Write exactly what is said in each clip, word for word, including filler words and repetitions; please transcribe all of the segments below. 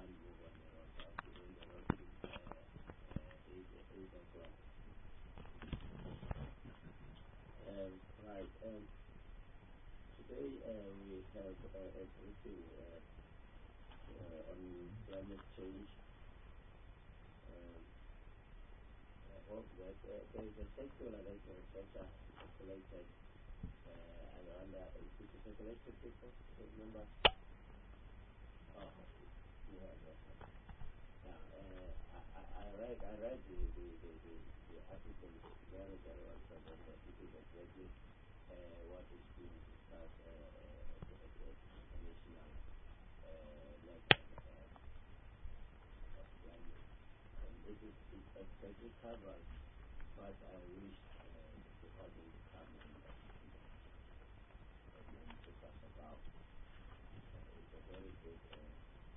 can't move on the road. I have to run the road till uh, uh, eight, eight o'clock. Um, right. Um, today uh, we have uh, a briefing uh, uh, on climate change. Um, I hope that uh, there is a circular that the researcher circulated. Uh, and under uh, it is circulated before. Remember? Oh, yeah, yeah. Yeah, uh, I, I I read I read the the, the, the, the article very very well, so that uh, it is exactly uh, what is being discussed uh, uh, at the international uh, level uh, of climate. And it is it exactly covers what I wish uh, the department to come and uh, and focus about. Uh, it's a very good uh,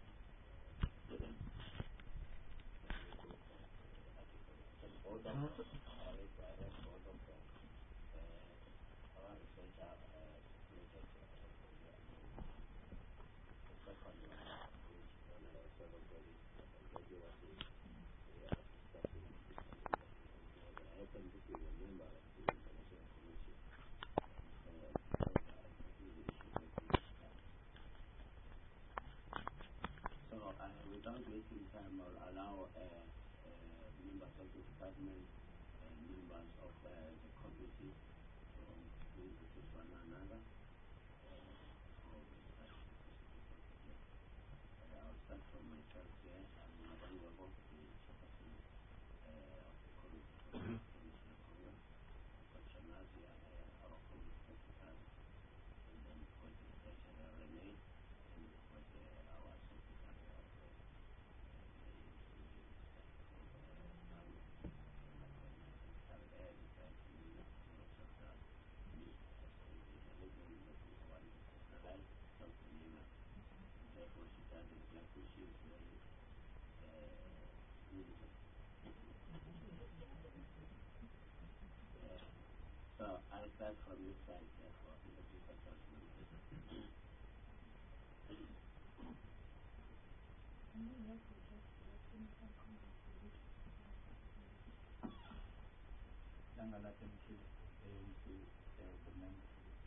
both of them, I read, I read both of them. Uh, our researcher uh, created uh, the second one, which when I was everybody, exactly what they, they are discussing. I happen to be a member of the International Commission. So, uh, exactly the issue that we discussed. So, uh, without wasting time, I'll allow uh, uh, members of the department and members of uh, the committee to introduce with one another. Uh, before we start the presentation. Uh, I'll start from myself here. I'm Madam Wabo, the chairperson uh, of the committee for the Commissioner Congress. Doctor Nazia, uh, our committee secretary, and then for the treasurer Renee, and for the, our secretary of the So I start from this side, therefore, because it's a judgment. Langala Temple, into the member.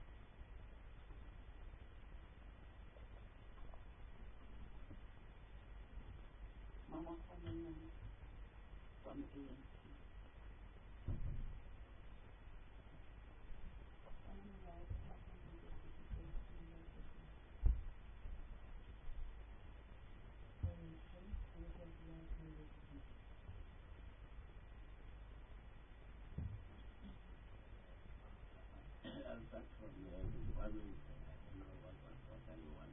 Mama, from the from the I'll start from uh, the department. I know what, what, what I want.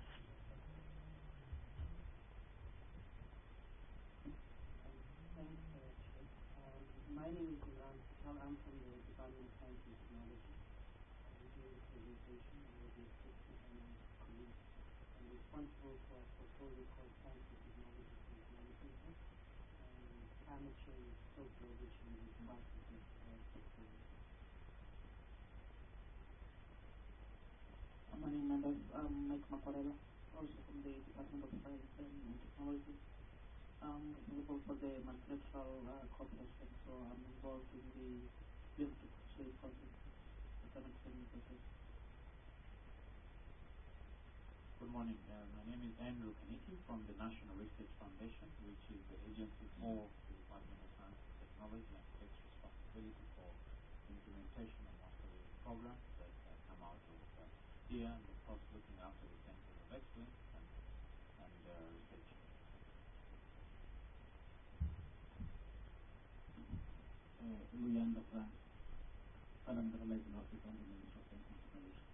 Thanks, uh, Chief. Um, my name is Ilan Patel. I'm from the Department of Science and Technology. I'm doing a presentation on the assistant and colleagues. I'm responsible for a portfolio called Science and Technology for Economic Impact. And climate change is so global change is part of this uh, portfolio. My name is um, Mike Macorella, also from the Department of Science and Technology. I'm responsible for the multilateral uh, cooperation, so I'm involved in the Build-to Trade process, the connectivity process. Good morning. Uh, my name is Andrew Kaniki from the National Research Foundation, which is the agency for the Department of Science and Technology and takes responsibility for the implementation of most of the programs that uh, come out of uh, here, and of course looking after the Centers of Excellence and, and uh, research. Luyanda France, Palandralize Office on the Ministry of Science and Technology.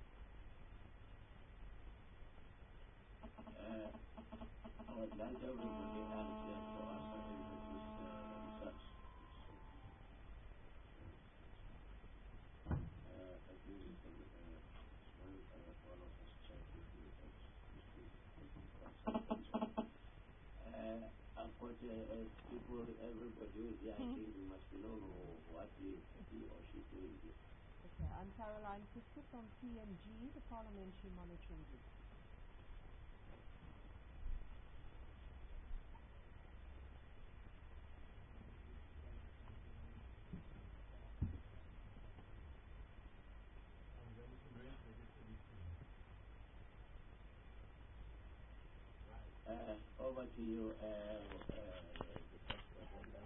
I would like everybody else here to also introduce uh, themselves. Uh, I think we can, uh, one, uh, one of us check if we can speak. Uh, I've got uh, uh, people, everybody who is here, I think we must know what he, he or she doing here. Okay, I'm Caroline Fisker from P M G, the Parliamentary Monitoring Group. over to you. Uh, uh, the first question.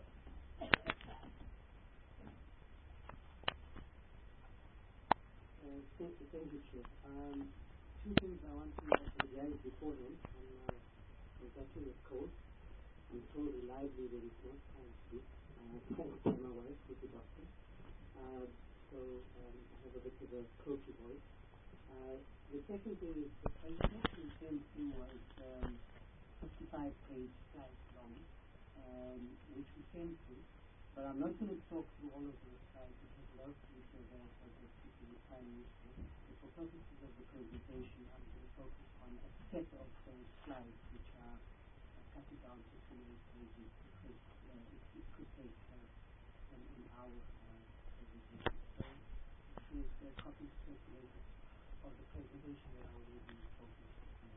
Uh, thank, thank you, Chair. Um, two things I want to apologize beforehand. I'm, uh, I was actually a cold. I'm told reliably that it's not time to do. Uh, by my wife, who's a doctor. Uh, so um, I have a bit of a croaky voice. Uh, the second thing is the presentation we sent through was um, fifty-five page slides long, um, which we sent through. But I'm not going to talk through all of those slides because a lot of people are there for this particular time useful. So for purposes of the presentation, I'm going to focus on a set of those slides which are uh, cut it down to twenty-eight pages because uh, it, it could take uh, an, an hour uh, presentation. So this is a copy circulated of the presentation that I will be focused on.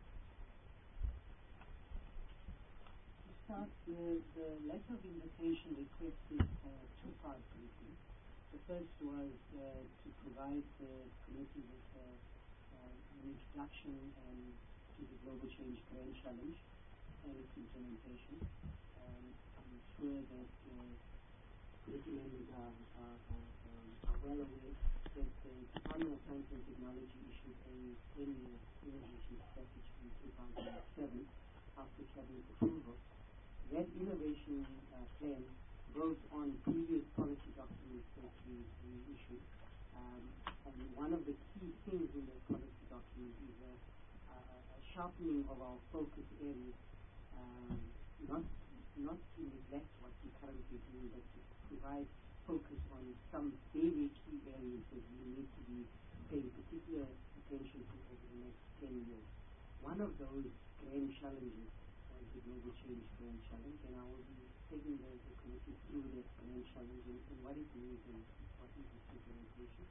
To start, the, the letter of invitation requested uh, two parts briefing. The first was uh, to provide the committee with uh, uh, an introduction and to the Global Change Grand Challenge and its implementation. Um, I'm sure that uh, committee members are, are, are, um, are well aware that the Department of Science and Technology issued a ten-year innovation strategy in two thousand seven after cabinet approval. That innovation uh, plan builds on previous policy documents that we, we issued. Um, and one of the key things in the policy document is a, a, a sharpening of our focus areas, um, not, not to neglect what we currently do, but to provide focus on some very key areas that we need to be paying particular attention to over the next ten years. One of those grand challenges was the Global Change Grand Challenge, and I will be taking the, the committee through that grand challenge and, and what it means and what is its implementation.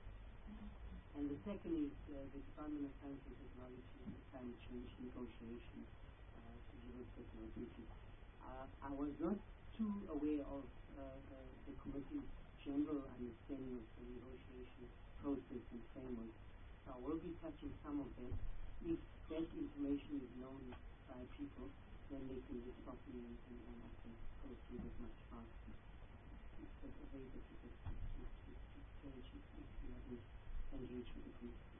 And the second is uh, the Department of Science and Technology and Climate Change negotiations, uh, to give us a briefing. Uh, I was not too aware of uh, the, the committee's general understanding of the negotiation process and framework. So I will be touching some of them. If that information is known by people, then they can just stop me and, and, and I can go through it much faster. It's a, a very difficult to engage if you haven't engaged with the committee.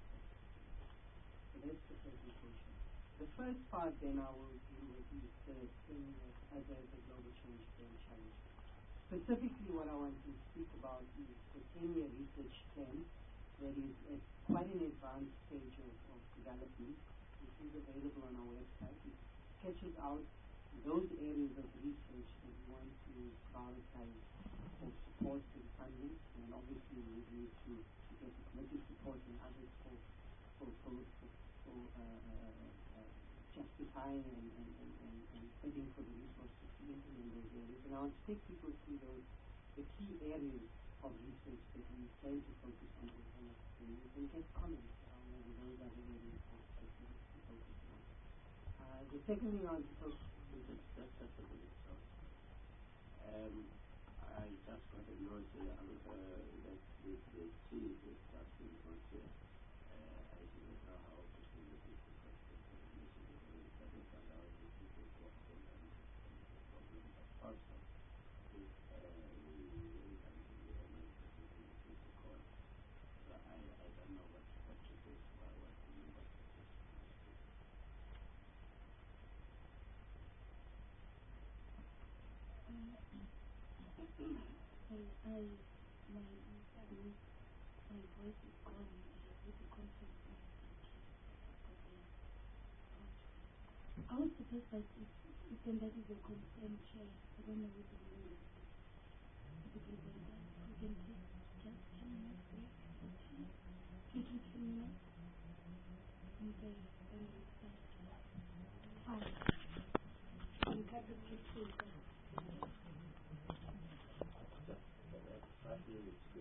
So that's the presentation. The first part then I will deal with is the thing as a Global Change Grand Challenge. Specifically what I want to speak about is the ten-year research plan that is at quite an advanced stage of, of development. This is available on our website. It sketches out those areas of research that we want to prioritize for support to the funding, and obviously we need to, to get the committee support and others for, for, for, for, for uh, uh, uh, justifying and, and, and, and, and bidding for the resources to implement those areas. And I want to take people through those, the key areas of research that we plan to focus on over the next ten years and get comments on whether those are the areas of specifics to focus on. Uh, the second thing I want to focus on is Just, just, just a minute, sorry. Um, I just got a note here uh, that this is C is starting from here. Uh, I do not know how to see the people question for the meeting because it doesn't allow the people to question and the problem. But also, if uh, we we can do the emergency meeting to call, so I, I don't know what, what to do, what, what to do, what to do. I, I, my, my, my voice is gone. I have with the conference. I was supposed that it, it and that is a consent chair. I don't know what the name is. You can go there. You can take just ten minutes break. Two to three minutes. And then, then we start. Fine. I'm happy to see that. Five minutes.